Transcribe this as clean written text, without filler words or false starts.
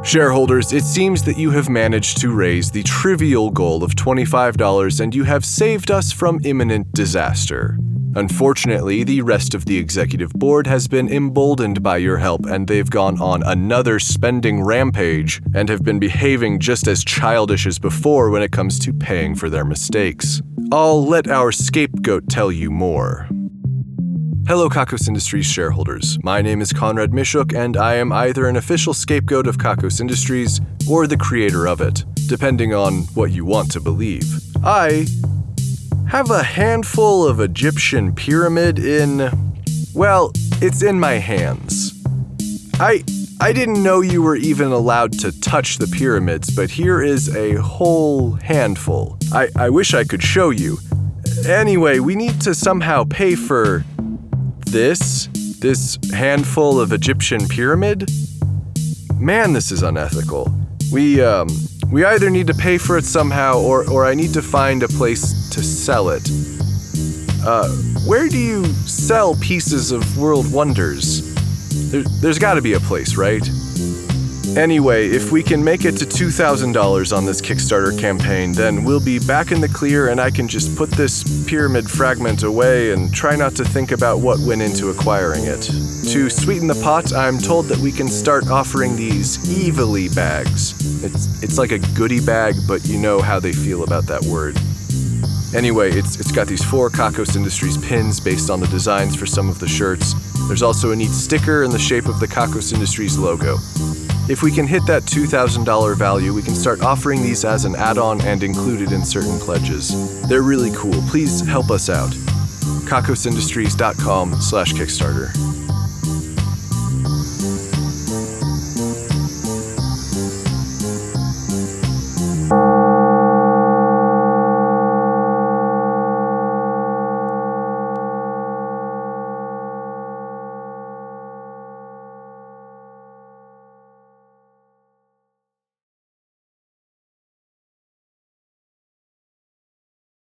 Shareholders, it seems that you have managed to raise the trivial goal of $25 and you have saved us from imminent disaster. Unfortunately, the rest of the executive board has been emboldened by your help and they've gone on another spending rampage and have been behaving just as childish as before when it comes to paying for their mistakes. I'll let our scapegoat tell you more. Hello, Kakos Industries shareholders. My name is Conrad Mishuk, and I am either an official scapegoat of Kakos Industries or the creator of it, depending on what you want to believe. I have a handful of Egyptian pyramid it's in my hands. I didn't know you were even allowed to touch the pyramids, but here is a whole handful. I wish I could show you. Anyway, we need to somehow pay for this handful of Egyptian pyramid? Man, this is unethical. We either need to pay for it somehow or I need to find a place to sell it. Where do you sell pieces of world wonders? There's gotta be a place, right? Anyway, if we can make it to $2,000 on this Kickstarter campaign, then we'll be back in the clear and I can just put this pyramid fragment away and try not to think about what went into acquiring it. To sweeten the pot, I'm told that we can start offering these Evilly bags. It's like a goodie bag, but you know how they feel about that word. Anyway, it's got these 4 Kakos Industries pins based on the designs for some of the shirts. There's also a neat sticker in the shape of the Kakos Industries logo. If we can hit that $2,000 value, we can start offering these as an add-on and included in certain pledges. They're really cool. Please help us out. kakosindustries.com/Kickstarter.